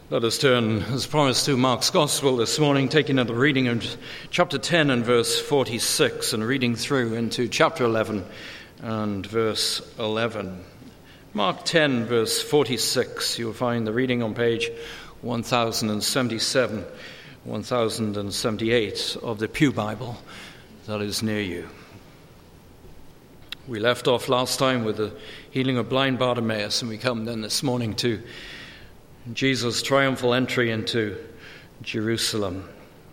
Let us turn, as promised, to Mark's Gospel this morning, taking up the reading of chapter 10 and verse 46 and reading through into chapter 11 and verse 11. Mark 10, verse 46, you'll find the reading on page 1077, 1078 of the Pew Bible that is near you. We left off last time with the healing of blind Bartimaeus, and we come then this morning to Jesus' triumphal entry into Jerusalem.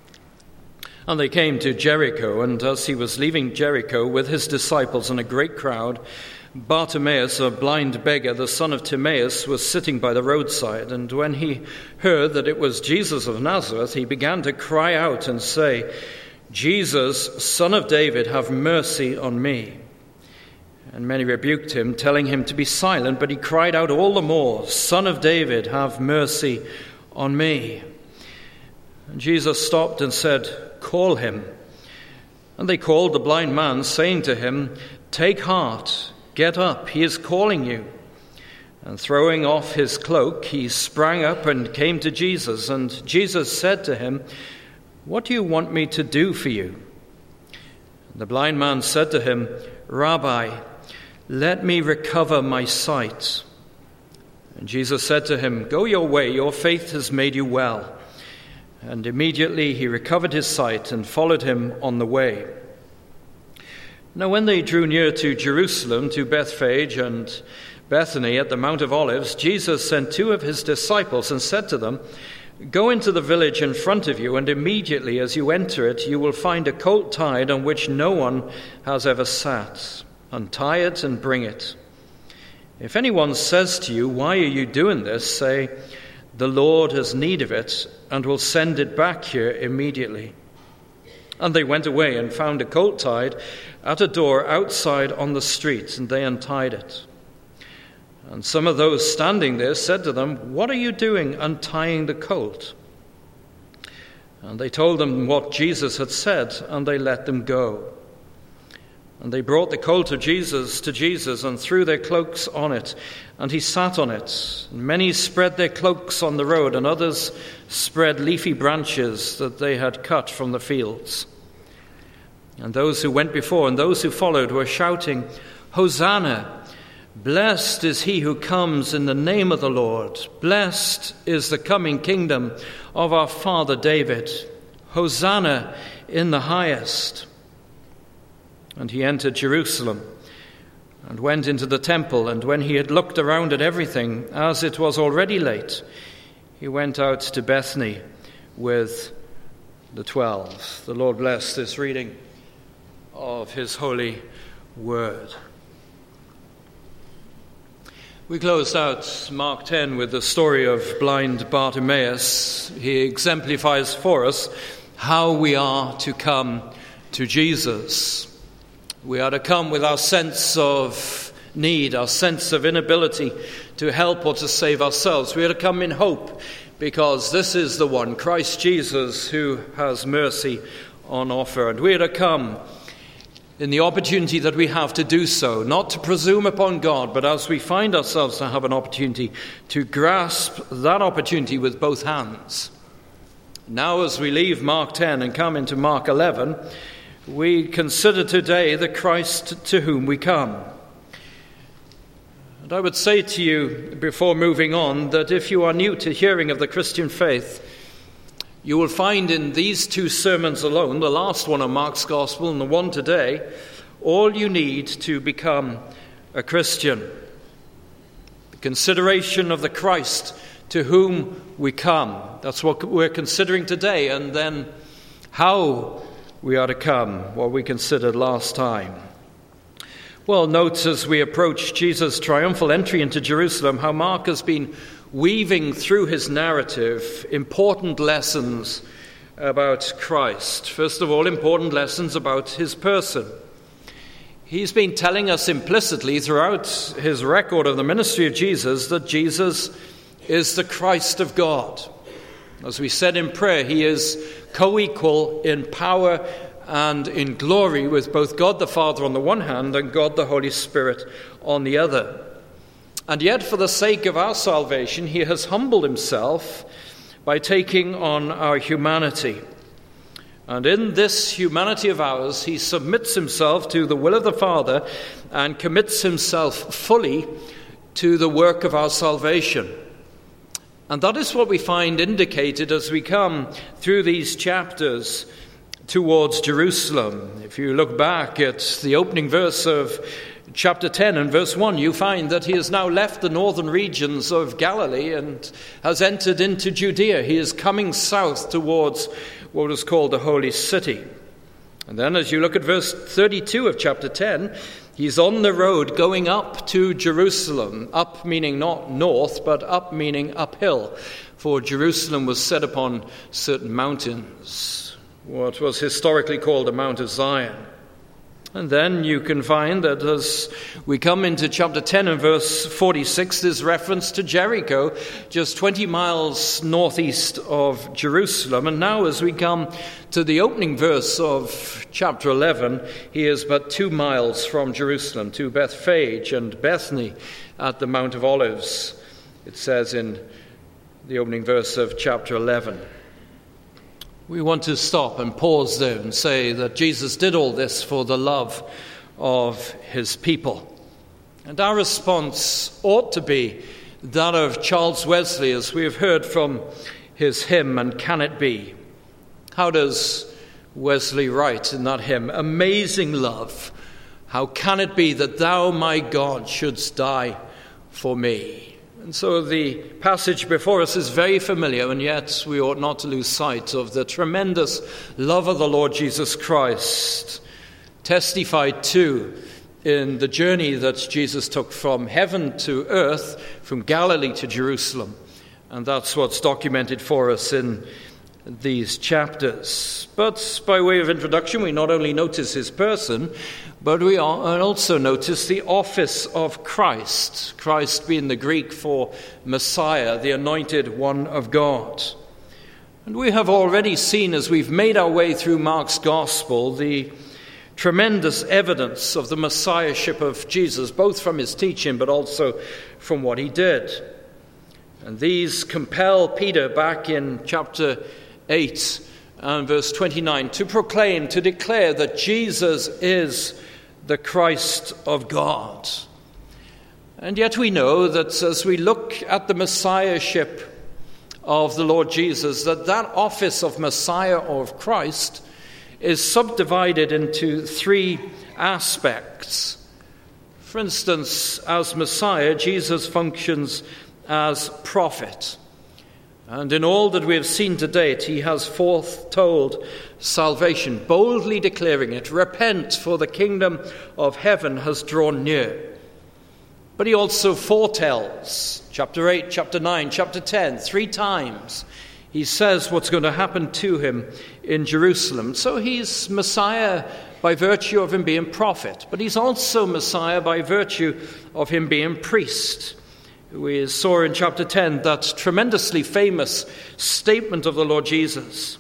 And they came to Jericho, and as he was leaving Jericho with his disciples and a great crowd, Bartimaeus, a blind beggar, the son of Timaeus, was sitting by the roadside. And when he heard that it was Jesus of Nazareth, he began to cry out and say, "Jesus, Son of David, have mercy on me." And many rebuked him, telling him to be silent, but he cried out all the more, "Son of David, have mercy on me." And Jesus stopped and said, "Call him." And they called the blind man, saying to him, "Take heart, get up, he is calling you." And throwing off his cloak, he sprang up and came to Jesus. And Jesus said to him, "What do you want me to do for you?" And the blind man said to him, "Rabbi, let me recover my sight." And Jesus said to him, "Go your way, your faith has made you well." And immediately he recovered his sight and followed him on the way. Now when they drew near to Jerusalem, to Bethphage and Bethany at the Mount of Olives, Jesus sent two of his disciples and said to them, "Go into the village in front of you, and immediately as you enter it, you will find a colt tied on which no one has ever sat. Untie it and bring it. If anyone says to you, 'Why are you doing this?' say, 'The Lord has need of it, and will send it back here immediately.'" And they went away and found a colt tied at a door outside on the street, and they untied it. And some of those standing there said to them, "What are you doing untying the colt?" And they told them what Jesus had said, and they let them go. And they brought the colt of Jesus to Jesus and threw their cloaks on it, and he sat on it. And many spread their cloaks on the road, and others spread leafy branches that they had cut from the fields. And those who went before and those who followed were shouting, "Hosanna! Blessed is he who comes in the name of the Lord. Blessed is the coming kingdom of our father David. Hosanna in the highest." And he entered Jerusalem and went into the temple, and when he had looked around at everything, as it was already late, he went out to Bethany with the 12. The Lord bless this reading of his holy word. We closed out Mark 10 with the story of blind Bartimaeus. He exemplifies for us how we are to come to Jesus. We are to come with our sense of need, our sense of inability to help or to save ourselves. We are to come in hope, because this is the one, Christ Jesus, who has mercy on offer. And we are to come in the opportunity that we have to do so, not to presume upon God, but as we find ourselves to have an opportunity, to grasp that opportunity with both hands. Now as we leave Mark 10 and come into Mark 11, we consider today the Christ to whom we come. And I would say to you before moving on that if you are new to hearing of the Christian faith, you will find in these two sermons alone, the last one of Mark's Gospel and the one today, all you need to become a Christian. The consideration of the Christ to whom we come. That's what we're considering today, and then how we are to come, what we considered last time. Well, note as we approach Jesus' triumphal entry into Jerusalem how Mark has been weaving through his narrative important lessons about Christ. First of all, important lessons about his person. He's been telling us implicitly throughout his record of the ministry of Jesus that Jesus is the Christ of God. As we said in prayer, he is co-equal in power and in glory with both God the Father on the one hand and God the Holy Spirit on the other. And yet, for the sake of our salvation, he has humbled himself by taking on our humanity. And in this humanity of ours, he submits himself to the will of the Father and commits himself fully to the work of our salvation. And that is what we find indicated as we come through these chapters towards Jerusalem. If you look back at the opening verse of chapter 10 and verse 1, you find that he has now left the northern regions of Galilee and has entered into Judea. He is coming south towards what is called the Holy City. And then as you look at verse 32 of chapter 10, he's on the road going up to Jerusalem. Up meaning not north, but up meaning uphill. For Jerusalem was set upon certain mountains, what was historically called the Mount of Zion. And then you can find that as we come into chapter 10 and verse 46, there's reference to Jericho, just 20 miles northeast of Jerusalem. And now as we come to the opening verse of chapter 11, he is but 2 miles from Jerusalem, to Bethphage and Bethany at the Mount of Olives, it says in the opening verse of chapter 11. We want to stop and pause there and say that Jesus did all this for the love of his people. And our response ought to be that of Charles Wesley, as we have heard from his hymn, And Can It Be? How does Wesley write in that hymn? Amazing love, how can it be that thou, my God, shouldst die for me? And so the passage before us is very familiar, and yet we ought not to lose sight of the tremendous love of the Lord Jesus Christ, testified to in the journey that Jesus took from heaven to earth, from Galilee to Jerusalem. And that's what's documented for us in these chapters. But by way of introduction, we not only notice his person, but we also notice the office of Christ, Christ being the Greek for Messiah, the anointed one of God. And we have already seen, as we've made our way through Mark's Gospel, the tremendous evidence of the Messiahship of Jesus, both from his teaching but also from what he did. And these compel Peter back in chapter 8 and verse 29 to proclaim, to declare that Jesus is the Christ of God. And yet we know that as we look at the Messiahship of the Lord Jesus, that office of Messiah or of Christ is subdivided into 3 aspects. For instance, as Messiah, Jesus functions as prophet. And in all that we have seen to date, he has foretold salvation, boldly declaring it, repent, for the kingdom of heaven has drawn near. But he also foretells, chapter 8, chapter 9, chapter 10, 3 times, he says what's going to happen to him in Jerusalem. So he's Messiah by virtue of him being prophet, but he's also Messiah by virtue of him being priest. We saw in chapter 10 that tremendously famous statement of the Lord Jesus,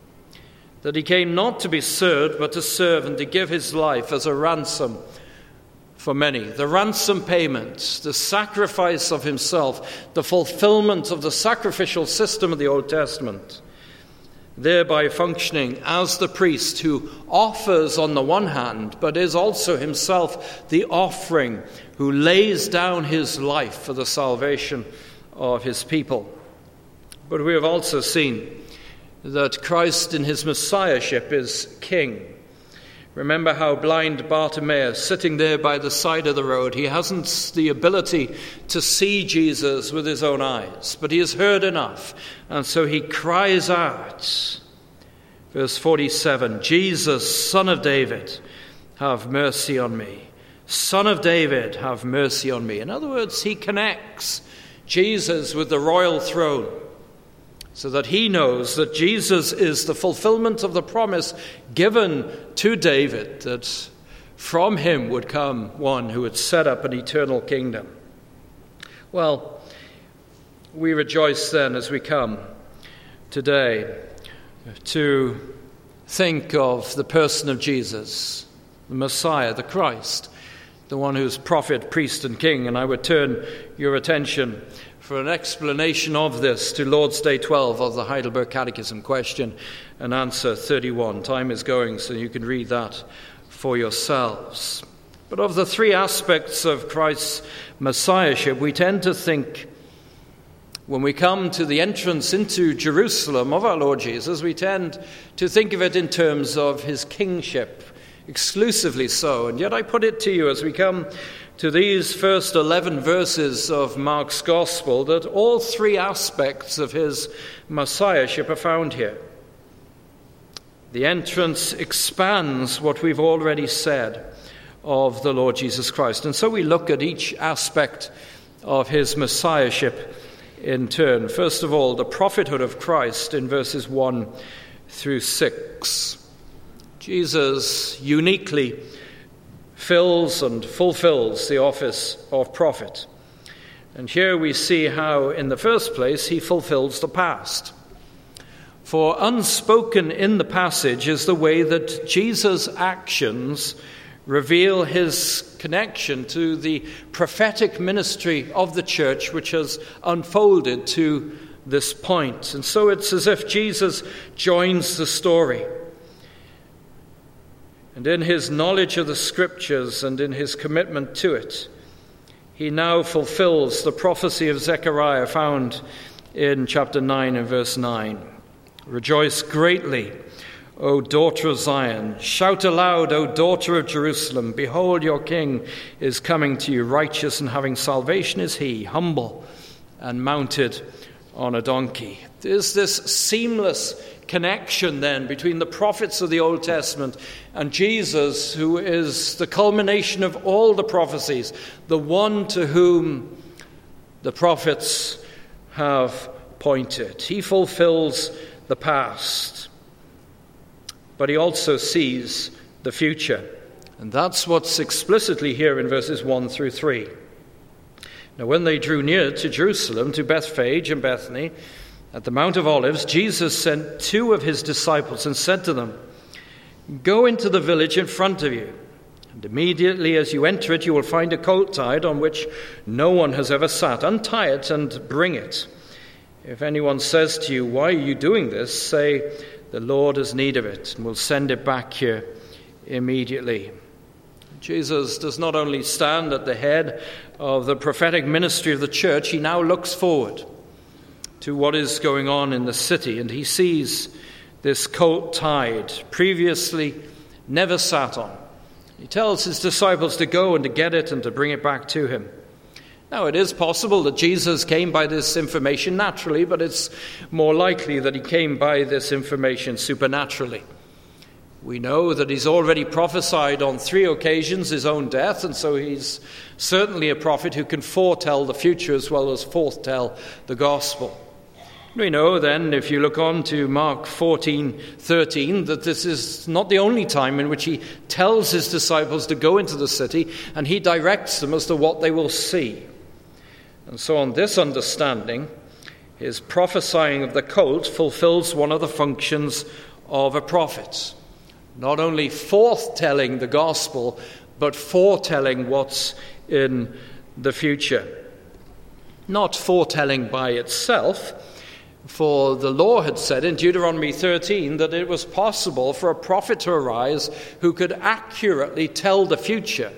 that he came not to be served, but to serve and to give his life as a ransom for many. The ransom payment, the sacrifice of himself, the fulfillment of the sacrificial system of the Old Testament, thereby functioning as the priest who offers on the one hand, but is also himself the offering, who lays down his life for the salvation of his people. But we have also seen that Christ in his Messiahship is king. Remember how blind Bartimaeus, sitting there by the side of the road, he hasn't the ability to see Jesus with his own eyes, but he has heard enough, and so he cries out. Verse 47, Jesus, Son of David, have mercy on me. Son of David, have mercy on me. In other words, he connects Jesus with the royal throne so that he knows that Jesus is the fulfillment of the promise given to David, that from him would come one who would set up an eternal kingdom. Well, we rejoice then as we come today to think of the person of Jesus, the Messiah, the Christ, the one who's prophet, priest, and king. And I would turn your attention for an explanation of this to Lord's Day 12 of the Heidelberg Catechism, question and answer 31. Time is going, so you can read that for yourselves. But of the three aspects of Christ's Messiahship, we tend to think, when we come to the entrance into Jerusalem of our Lord Jesus, we tend to think of it in terms of his kingship, exclusively so. And yet I put it to you as we come to these first 11 verses of Mark's Gospel that all three aspects of his Messiahship are found here. The entrance expands what we've already said of the Lord Jesus Christ. And so we look at each aspect of his Messiahship in turn. First of all, the prophethood of Christ in verses 1 through 6. Jesus uniquely fills and fulfills the office of prophet. And here we see how, in the first place, he fulfills the past. For unspoken in the passage is the way that Jesus' actions reveal his connection to the prophetic ministry of the church, which has unfolded to this point. And so it's as if Jesus joins the story. And in his knowledge of the Scriptures and in his commitment to it, he now fulfills the prophecy of Zechariah found in chapter 9 and verse 9. Rejoice greatly, O daughter of Zion. Shout aloud, O daughter of Jerusalem. Behold, your king is coming to you. Righteous and having salvation is he, humble and mounted on a donkey. There's this seamless connection then between the prophets of the Old Testament and Jesus, who is the culmination of all the prophecies, the one to whom the prophets have pointed. He fulfills the past, but he also sees the future. And that's what's explicitly here in verses 1 through 3. Now, when they drew near to Jerusalem, to Bethphage and Bethany, at the Mount of Olives, Jesus sent two of his disciples and said to them, Go into the village in front of you, and immediately as you enter it, you will find a colt tied on which no one has ever sat. Untie it and bring it. If anyone says to you, Why are you doing this? Say, The Lord has need of it, and will send it back here immediately. Jesus does not only stand at the head of the prophetic ministry of the church, he now looks forward to what is going on in the city, and he sees this colt tied, previously never sat on. He tells his disciples to go and to get it and to bring it back to him. Now, it is possible that Jesus came by this information naturally, but it's more likely that he came by this information supernaturally. We know that he's already prophesied on 3 occasions his own death, and so he's certainly a prophet who can foretell the future as well as foretell the gospel. We know then, if you look on to Mark 14:13, that this is not the only time in which he tells his disciples to go into the city, and he directs them as to what they will see. And so on this understanding, his prophesying of the colt fulfills one of the functions of a prophet. Not only forthtelling the gospel, but foretelling what's in the future. Not foretelling by itself, for the law had said in Deuteronomy 13 that it was possible for a prophet to arise who could accurately tell the future.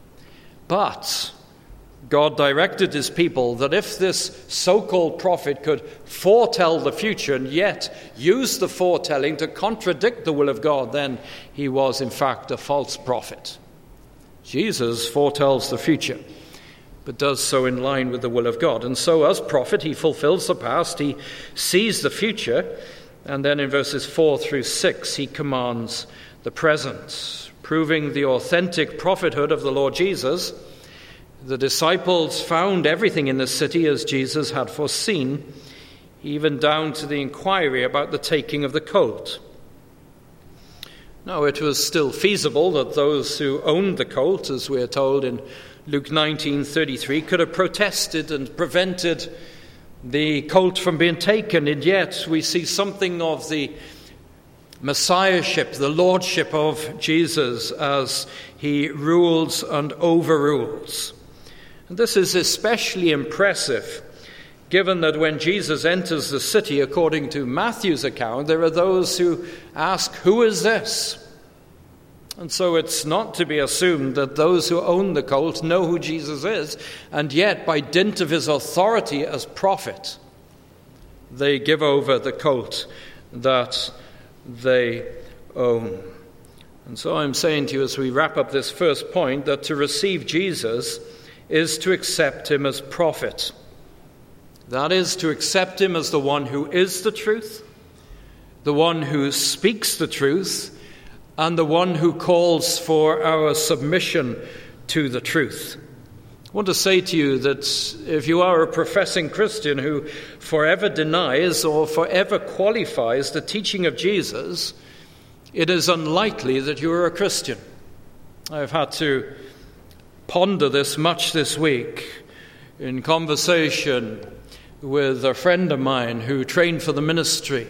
But God directed his people that if this so-called prophet could foretell the future and yet use the foretelling to contradict the will of God, then he was in fact a false prophet. Jesus foretells the future, but does so in line with the will of God. And so as prophet, he fulfills the past, he sees the future, and then in verses 4 through 6, he commands the present, proving the authentic prophethood of the Lord Jesus. The disciples found everything in the city as Jesus had foreseen, even down to the inquiry about the taking of the colt. Now, it was still feasible that those who owned the colt, as we are told in Luke 19:33, could have protested and prevented the colt from being taken, and yet we see something of the messiahship, the lordship of Jesus as he rules and overrules. And this is especially impressive, given that when Jesus enters the city, according to Matthew's account, there are those who ask, "Who is this?" And so it's not to be assumed that those who own the colt know who Jesus is, and yet by dint of his authority as prophet, they give over the colt that they own. And so I'm saying to you as we wrap up this first point that to receive Jesus is to accept him as prophet. That is, to accept him as the one who is the truth, the one who speaks the truth, and the one who calls for our submission to the truth. I want to say to you that if you are a professing Christian who forever denies or forever qualifies the teaching of Jesus, it is unlikely that you are a Christian. I've had to ponder this much this week in conversation with a friend of mine who trained for the ministry.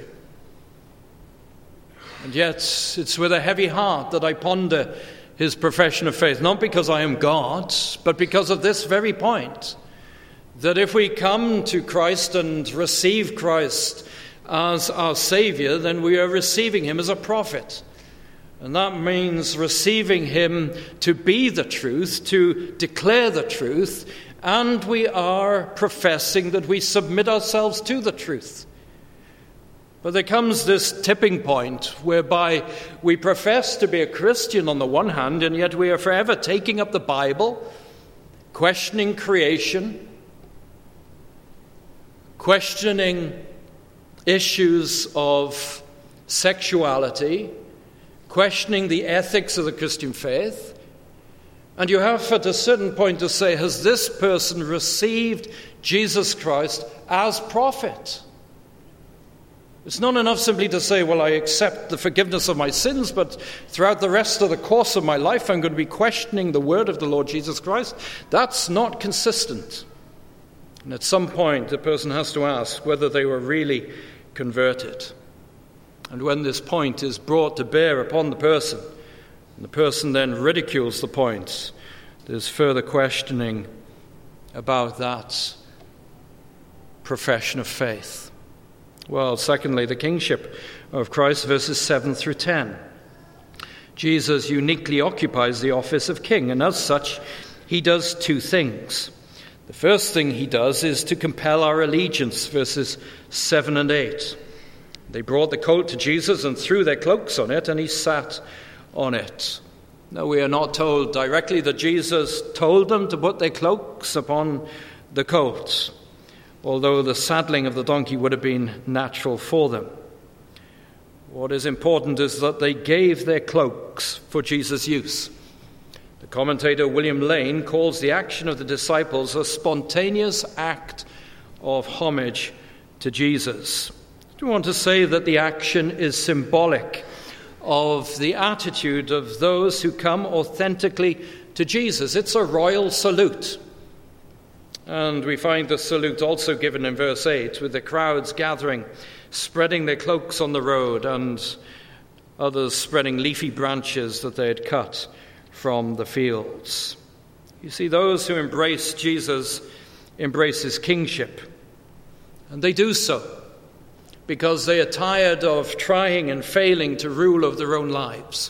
And yet, it's with a heavy heart that I ponder his profession of faith, not because I am God, but because of this very point, that if we come to Christ and receive Christ as our Savior, then we are receiving him as a prophet. And that means receiving him to be the truth, to declare the truth, and we are professing that we submit ourselves to the truth. But there comes this tipping point whereby we profess to be a Christian on the one hand, and yet we are forever taking up the Bible, questioning creation, questioning issues of sexuality, questioning the ethics of the Christian faith. And you have at a certain point to say, has this person received Jesus Christ as prophet? It's not enough simply to say, well, I accept the forgiveness of my sins, but throughout the rest of the course of my life, I'm going to be questioning the word of the Lord Jesus Christ. That's not consistent. And at some point, the person has to ask whether they were really converted. And when this point is brought to bear upon the person, and the person then ridicules the point, there's further questioning about that profession of faith. Well, secondly, the kingship of Christ, verses 7 through 10. Jesus uniquely occupies the office of king, and as such, he does two things. The first thing he does is to compel our allegiance, verses 7 and 8. They brought the colt to Jesus and threw their cloaks on it, and he sat on it. Now, we are not told directly that Jesus told them to put their cloaks upon the colt, although the saddling of the donkey would have been natural for them. What is important is that they gave their cloaks for Jesus' use. The commentator William Lane calls the action of the disciples a spontaneous act of homage to Jesus. I want to say that the action is symbolic of the attitude of those who come authentically to Jesus. It's a royal salute. And we find the salute also given in verse 8, with the crowds gathering, spreading their cloaks on the road, and others spreading leafy branches that they had cut from the fields. You see, those who embrace Jesus embrace his kingship. And they do so because they are tired of trying and failing to rule over their own lives.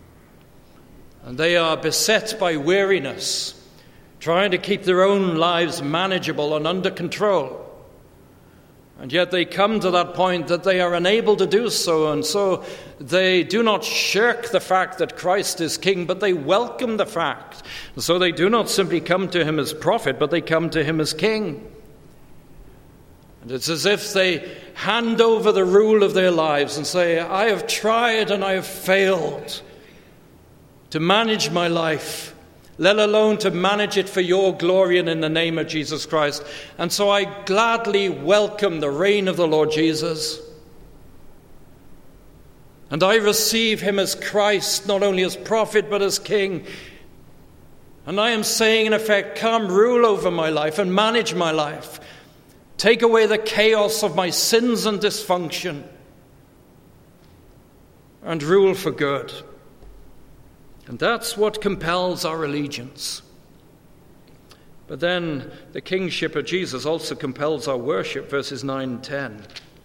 And they are beset by weariness, trying to keep their own lives manageable and under control. And yet they come to that point that they are unable to do so, and so they do not shirk the fact that Christ is king, but they welcome the fact. And so they do not simply come to him as prophet, but they come to him as king. And it's as if they hand over the rule of their lives and say, I have tried and I have failed to manage my life, let alone to manage it for your glory and in the name of Jesus Christ. And so I gladly welcome the reign of the Lord Jesus. And I receive him as Christ, not only as prophet, but as king. And I am saying, in effect, come rule over my life and manage my life. Take away the chaos of my sins and dysfunction. and rule for good. And that's what compels our allegiance. But then the kingship of Jesus also compels our worship, verses 9 and 10.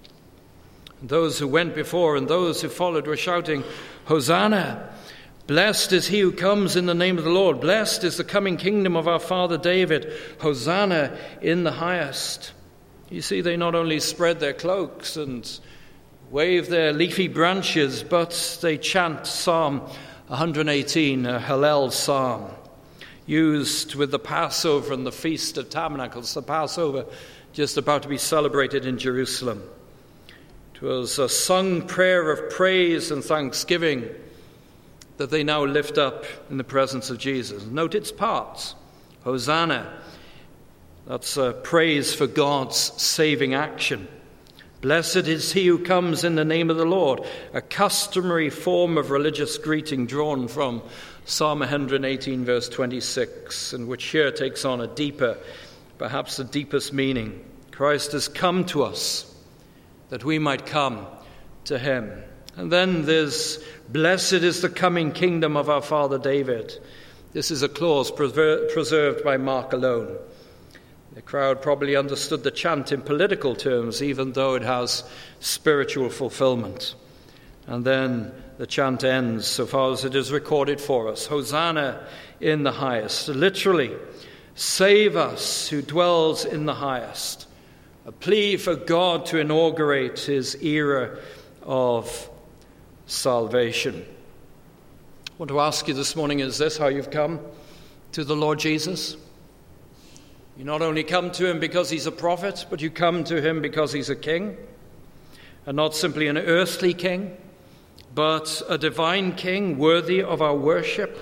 Those who went before and those who followed were shouting, "Hosanna! Blessed is he who comes in the name of the Lord. Blessed is the coming kingdom of our father David. Hosanna in the highest." You see, they not only spread their cloaks and wave their leafy branches, but they chant Psalm 118, a Hallel psalm, used with the Passover and the Feast of Tabernacles, the Passover just about to be celebrated in Jerusalem. It was a sung prayer of praise and thanksgiving that they now lift up in the presence of Jesus. Note its parts. Hosanna, that's a praise for God's saving action. Blessed is he who comes in the name of the Lord, a customary form of religious greeting drawn from Psalm 118, verse 26, and which here takes on a deeper, perhaps the deepest meaning. Christ has come to us that we might come to him. And then there's, blessed is the coming kingdom of our father David. This is a clause preserved by Mark alone. The crowd probably understood the chant in political terms, even though it has spiritual fulfillment. And then the chant ends, so far as it is recorded for us. Hosanna in the highest. Literally, save us who dwells in the highest. A plea for God to inaugurate his era of salvation. I want to ask you this morning, is this how you've come to the Lord Jesus? You not only come to him because he's a prophet, but you come to him because he's a king, and not simply an earthly king, but a divine king worthy of our worship.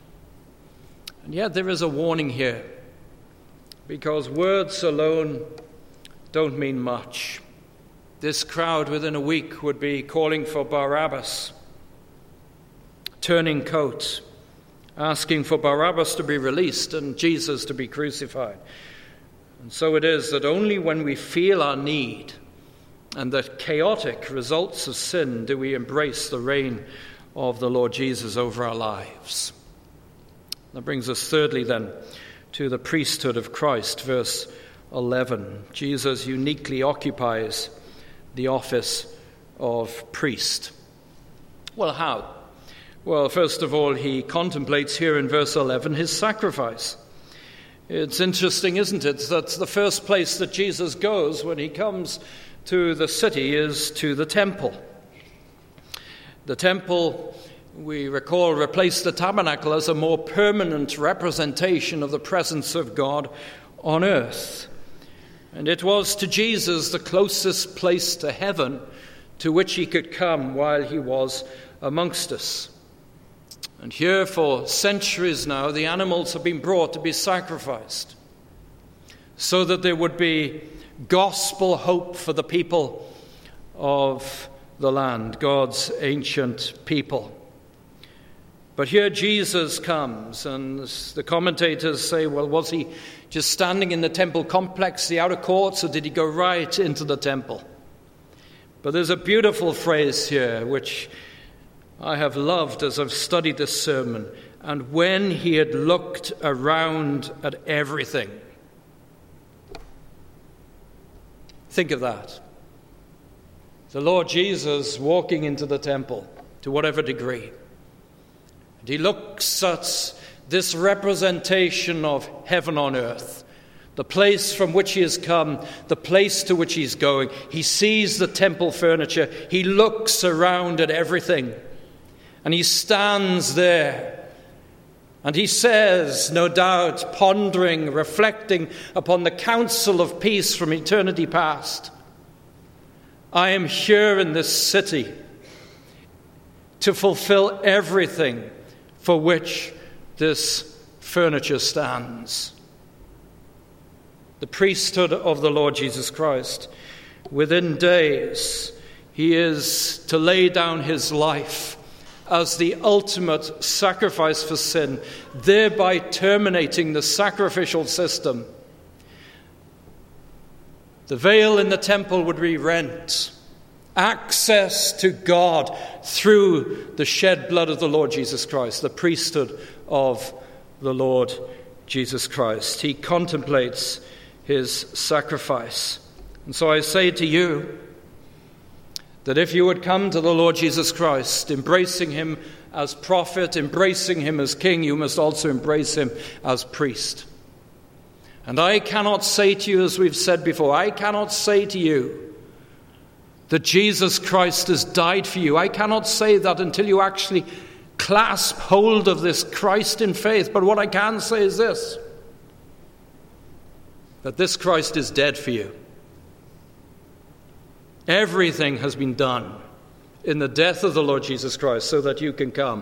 And yet there is a warning here, because words alone don't mean much. This crowd within a week would be calling for Barabbas, turning coat, asking for Barabbas to be released and Jesus to be crucified. And so it is that only when we feel our need and the chaotic results of sin do we embrace the reign of the Lord Jesus over our lives. That brings us thirdly then to the priesthood of Christ, verse 11. Jesus uniquely occupies the office of priest. Well, how? Well, first of all, he contemplates here in verse 11 his sacrifice. It's interesting, isn't it, that the first place that Jesus goes when he comes to the city is to the temple. The temple, we recall, replaced the tabernacle as a more permanent representation of the presence of God on earth. And it was to Jesus the closest place to heaven to which he could come while he was amongst us. And here for centuries now, the animals have been brought to be sacrificed so that there would be gospel hope for the people of the land, God's ancient people. But here Jesus comes, and the commentators say, well, was he just standing in the temple complex, the outer courts, or did he go right into the temple? But there's a beautiful phrase here which I have loved as I've studied this sermon. And when he had looked around at everything. Think of that. The Lord Jesus walking into the temple, to whatever degree. And he looks at this representation of heaven on earth, the place from which he has come, the place to which he's going. He sees the temple furniture. He looks around at everything. And he stands there. And he says, no doubt, pondering, reflecting upon the counsel of peace from eternity past, I am here in this city to fulfill everything for which this furniture stands. The priesthood of the Lord Jesus Christ. Within days, he is to lay down his life as the ultimate sacrifice for sin, thereby terminating the sacrificial system. The veil in the temple would be rent, access to God through the shed blood of the Lord Jesus Christ, the priesthood of the Lord Jesus Christ. He contemplates his sacrifice. And so I say to you that if you would come to the Lord Jesus Christ, embracing him as prophet, embracing him as king, you must also embrace him as priest. And I cannot say to you, as we've said before, I cannot say to you that Jesus Christ has died for you. I cannot say that until you actually clasp hold of this Christ in faith. But what I can say is this, that this Christ is dead for you. Everything has been done in the death of the Lord Jesus Christ so that you can come,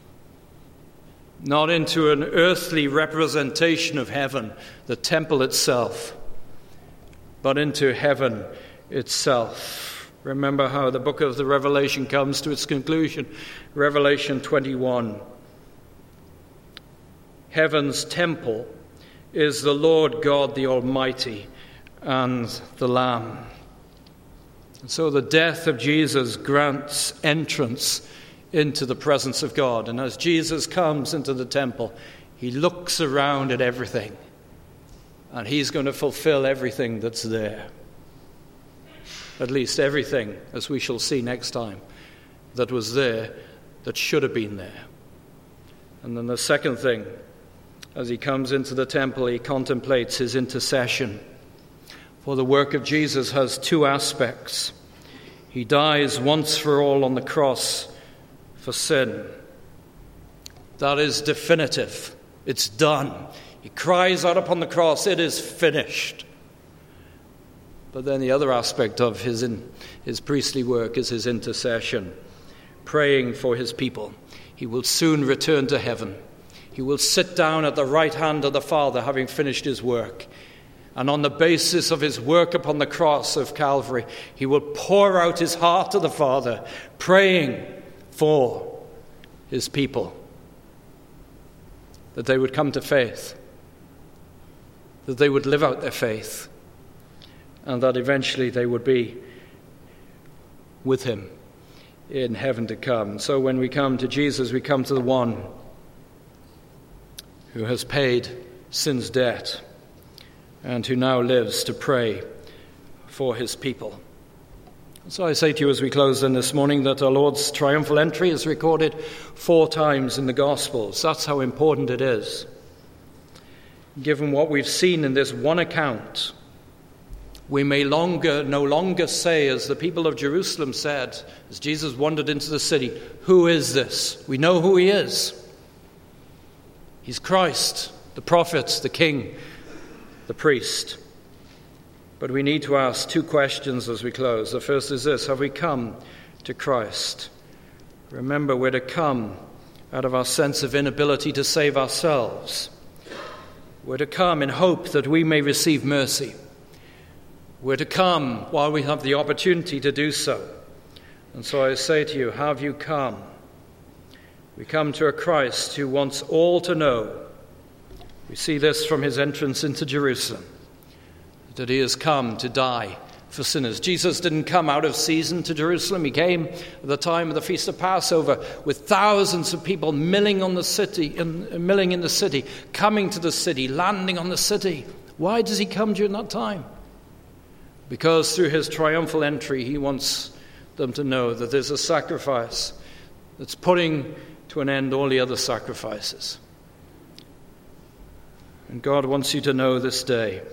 not into an earthly representation of heaven, the temple itself, but into heaven itself. Remember how the book of the Revelation comes to its conclusion. Revelation 21. Heaven's temple is the Lord God the Almighty and the Lamb. And so the death of Jesus grants entrance into the presence of God. And as Jesus comes into the temple, he looks around at everything. And he's going to fulfill everything that's there. At least everything, as we shall see next time, that was there, that should have been there. And then the second thing, as he comes into the temple, he contemplates his intercession. For the work of Jesus has two aspects. He dies once for all on the cross for sin. That is definitive. It's done. He cries out upon the cross, it is finished. But then the other aspect of his priestly work is his intercession, praying for his people. He will soon return to heaven. He will sit down at the right hand of the Father, having finished his work. And on the basis of his work upon the cross of Calvary, he will pour out his heart to the Father, praying for his people, that they would come to faith, that they would live out their faith, and that eventually they would be with him in heaven to come. So when we come to Jesus, we come to the one who has paid sin's debt and who now lives to pray for his people. So I say to you as we close then this morning that our Lord's triumphal entry is recorded 4 times in the Gospels. That's how important it is. Given what we've seen in this one account, we may no longer say, as the people of Jerusalem said, as Jesus wandered into the city, who is this? We know who he is. He's Christ, the prophet, the king, the priest. But we need to ask 2 questions as we close. The first is this: have we come to Christ? Remember, we're to come out of our sense of inability to save ourselves. We're to come in hope that we may receive mercy. We're to come while we have the opportunity to do so. And so I say to you, have you come? We come to a Christ who wants all to know. We see this from his entrance into Jerusalem, that he has come to die for sinners. Jesus didn't come out of season to Jerusalem. He came at the time of the Feast of Passover with thousands of people milling in the city, coming to the city, landing on the city. Why does he come during that time? Because through his triumphal entry, he wants them to know that there's a sacrifice that's putting to an end all the other sacrifices. And God wants you to know this day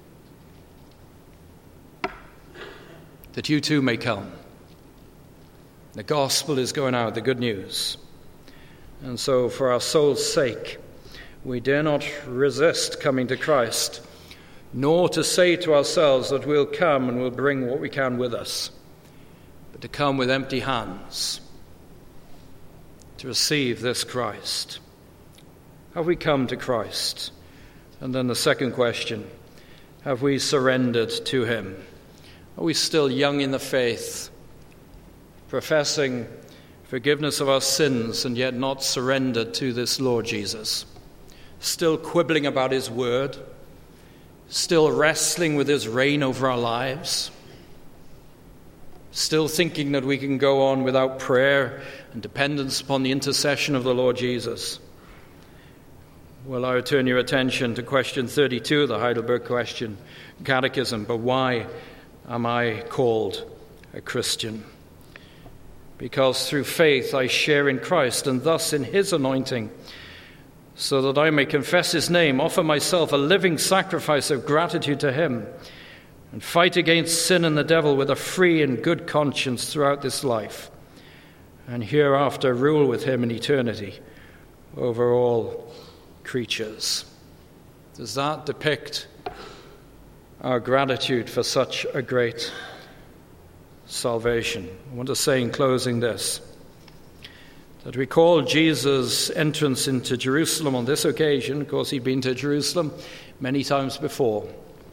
that you too may come. The gospel is going out, the good news. And so for our soul's sake, we dare not resist coming to Christ, nor to say to ourselves that we'll come and we'll bring what we can with us, but to come with empty hands, to receive this Christ. Have we come to Christ? And then the second question, have we surrendered to him? Are we still young in the faith, professing forgiveness of our sins and yet not surrendered to this Lord Jesus? Still quibbling about his word? Still wrestling with his reign over our lives? still thinking that we can go on without prayer and dependence upon the intercession of the Lord Jesus? Well, I would turn your attention to question 32 of the Heidelberg Catechism. But why am I called a Christian? Because through faith I share in Christ, and thus in his anointing, so that I may confess his name, offer myself a living sacrifice of gratitude to him, and fight against sin and the devil with a free and good conscience throughout this life, and hereafter rule with him in eternity over all creatures. Does that depict our gratitude for such a great salvation? I want to say in closing this, that we call Jesus' entrance into Jerusalem on this occasion, of course he'd been to Jerusalem many times before,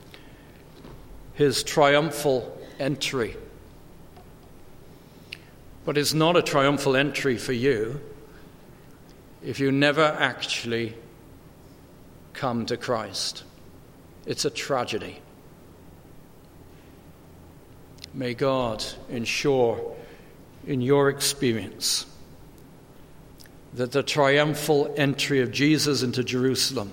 his triumphal entry. But it's not a triumphal entry for you if you never actually come to Christ. It's a tragedy. May God ensure in your experience that the triumphal entry of Jesus into Jerusalem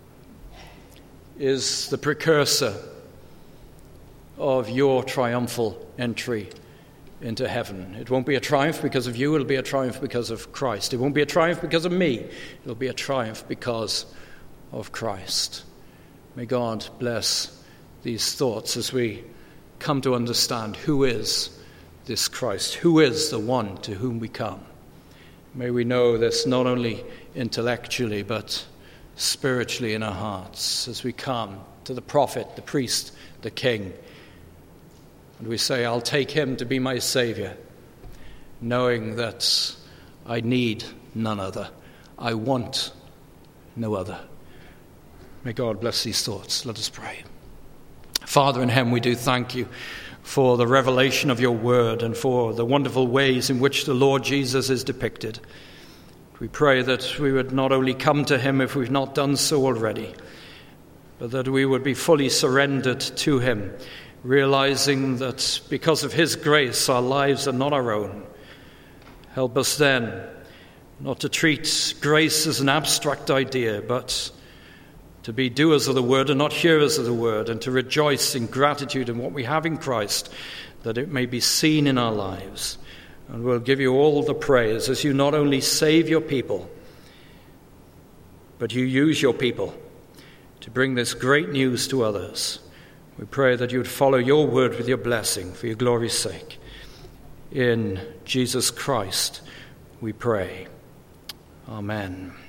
is the precursor of your triumphal entry into heaven. It won't be a triumph because of you, it'll be a triumph because of Christ. It won't be a triumph because of me, it'll be a triumph because of Christ. May God bless these thoughts as we come to understand who is this Christ, who is the one to whom we come. May we know this not only intellectually but spiritually in our hearts as we come to the prophet, the priest, the king, and we say, I'll take him to be my Savior, knowing that I need none other. I want no other. May God bless these thoughts. Let us pray. Father in heaven, we do thank you for the revelation of your word and for the wonderful ways in which the Lord Jesus is depicted. We pray that we would not only come to him if we've not done so already, but that we would be fully surrendered to him, realizing that because of his grace our lives are not our own. Help us then not to treat grace as an abstract idea, but to be doers of the word and not hearers of the word, and to rejoice in gratitude in what we have in Christ, that it may be seen in our lives. And we'll give you all the praise as you not only save your people, but you use your people to bring this great news to others. We pray that you would follow your word with your blessing for your glory's sake. In Jesus Christ we pray. Amen.